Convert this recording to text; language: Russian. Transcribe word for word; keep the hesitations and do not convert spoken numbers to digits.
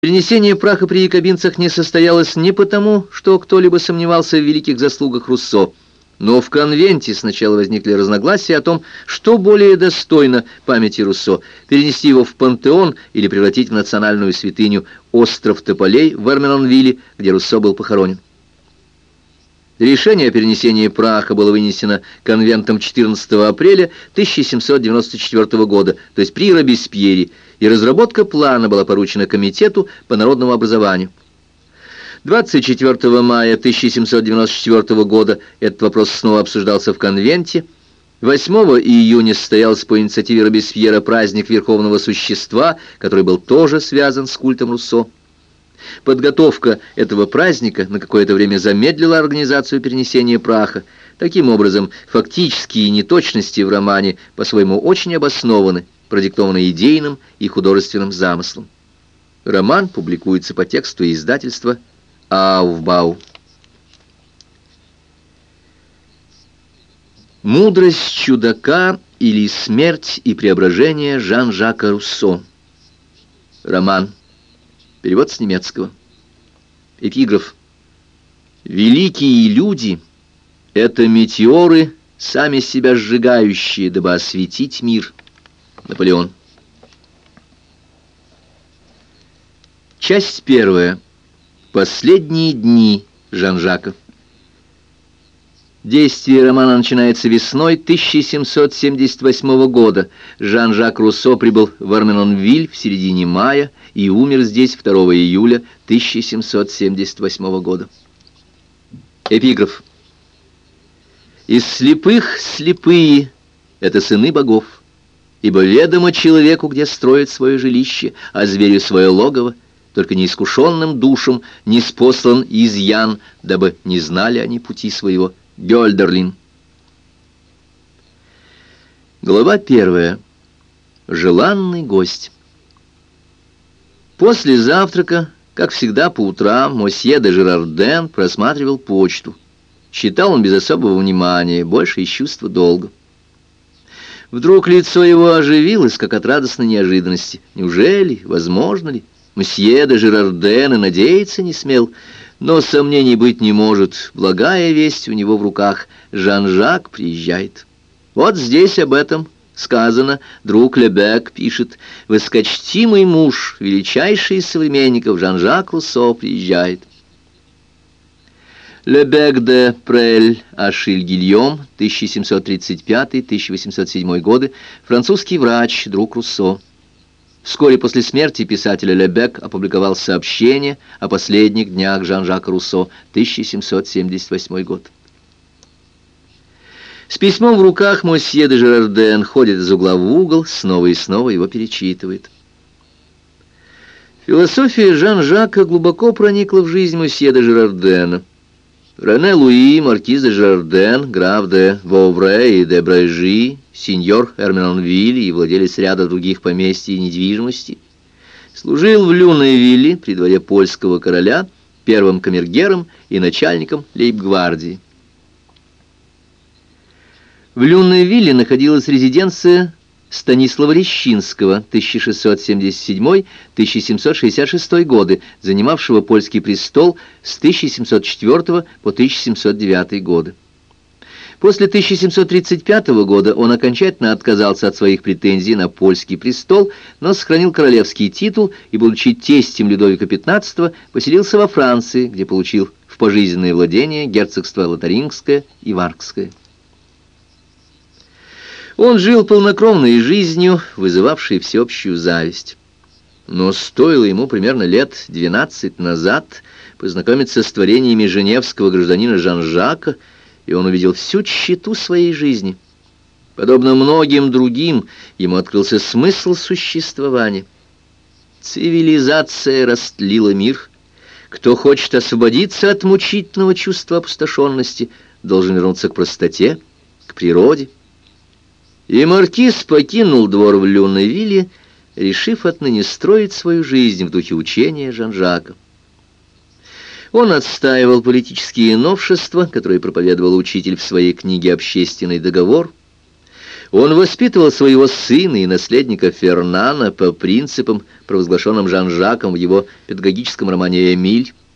Перенесение праха при якобинцах не состоялось не потому, что кто-либо сомневался в великих заслугах Руссо, но в конвенте сначала возникли разногласия о том, что более достойно памяти Руссо — перенести его в пантеон или превратить в национальную святыню остров Тополей в Эрменонвилле, где Руссо был похоронен. Решение о перенесении праха было вынесено конвентом четырнадцатого апреля тысяча семьсот девяносто четвёртого года, то есть при Робеспьере, и разработка плана была поручена Комитету по народному образованию. двадцать четвёртого мая тысяча семьсот девяносто четвёртого года этот вопрос снова обсуждался в конвенте. восьмого июня состоялся по инициативе Робеспьера праздник Верховного Существа, который был тоже связан с культом Руссо. Подготовка этого праздника на какое-то время замедлила организацию перенесения праха. Таким образом, фактические неточности в романе по-своему очень обоснованы, продиктованы идейным и художественным замыслом. Роман публикуется по тексту издательства Aufbau. «Мудрость чудака» или «Смерть и преображение» Жан-Жака Руссо. Роман. Перевод с немецкого. Эпиграф. «Великие люди — это метеоры, сами себя сжигающие, дабы осветить мир». Наполеон. Часть первая. Последние дни Жан-Жака. Действие романа начинается весной тысяча семьсот семьдесят восьмого года. Жан-Жак Руссо прибыл в Эрменонвиль в середине мая и умер здесь второго июля тысяча семьсот семьдесят восьмого года. Эпиграф. «Из слепых слепые — это сыны богов, ибо ведомо человеку, где строит свое жилище, а зверю свое логово, только неискушенным душам не спослан изъян, дабы не знали они пути своего». Гёльдерлин. Глава первая. Желанный гость. После завтрака, как всегда по утрам, мосье де Жерарден просматривал почту. Читал он без особого внимания, больше из чувства долга. Вдруг лицо его оживилось, как от радостной неожиданности. Неужели? Возможно ли? Мосье де Жерарден и надеяться не смел. Но сомнений быть не может. Благая весть у него в руках. Жан-Жак приезжает. Вот здесь об этом сказано. Друг Лебек пишет: «Высокочтимый муж, величайший из современников, Жан-Жак Руссо приезжает». Лебек де Прель Ашиль Гильом, тысяча семьсот тридцать пятый — тысяча восемьсот седьмой годы, французский врач, друг Руссо. Вскоре после смерти писателя Лебек опубликовал сообщение о последних днях Жан-Жака Руссо, тысяча семьсот семьдесят восьмой год. С письмом в руках мосье де Жерарден ходит из угла в угол, снова и снова его перечитывает. Философия Жан-Жака глубоко проникла в жизнь мосье де Жерардена. Рене Луи, маркиз де Жерарден, граф де Вовре и де Брежи, сеньор Эрменонвилля и владелец ряда других поместьй и недвижимости, служил в Люневилле при дворе польского короля, первым камергером и начальником лейб-гвардии. В Люневилле находилась резиденция Станислава Лещинского, тысяча шестьсот семьдесят седьмой — тысяча семьсот шестьдесят шестой годы, занимавшего польский престол с тысяча семьсот четвёртого по тысяча семьсот девятый годы. После тысяча семьсот тридцать пятого года он окончательно отказался от своих претензий на польский престол, но сохранил королевский титул и, будучи тестем Людовика пятнадцатого, поселился во Франции, где получил в пожизненное владение герцогство Лотарингское и Варкское. Он жил полнокровной жизнью, вызывавшей всеобщую зависть. Но стоило ему примерно лет двенадцать назад познакомиться с творениями женевского гражданина Жан-Жака, и он увидел всю тщету своей жизни. Подобно многим другим, ему открылся смысл существования. Цивилизация растлила мир. Кто хочет освободиться от мучительного чувства опустошенности, должен вернуться к простоте, к природе. И маркиз покинул двор в Люневилле, решив отныне строить свою жизнь в духе учения Жан-Жака. Он отстаивал политические новшества, которые проповедовал учитель в своей книге «Общественный договор». Он воспитывал своего сына и наследника Фернана по принципам, провозглашенным Жан-Жаком в его педагогическом романе «Эмиль».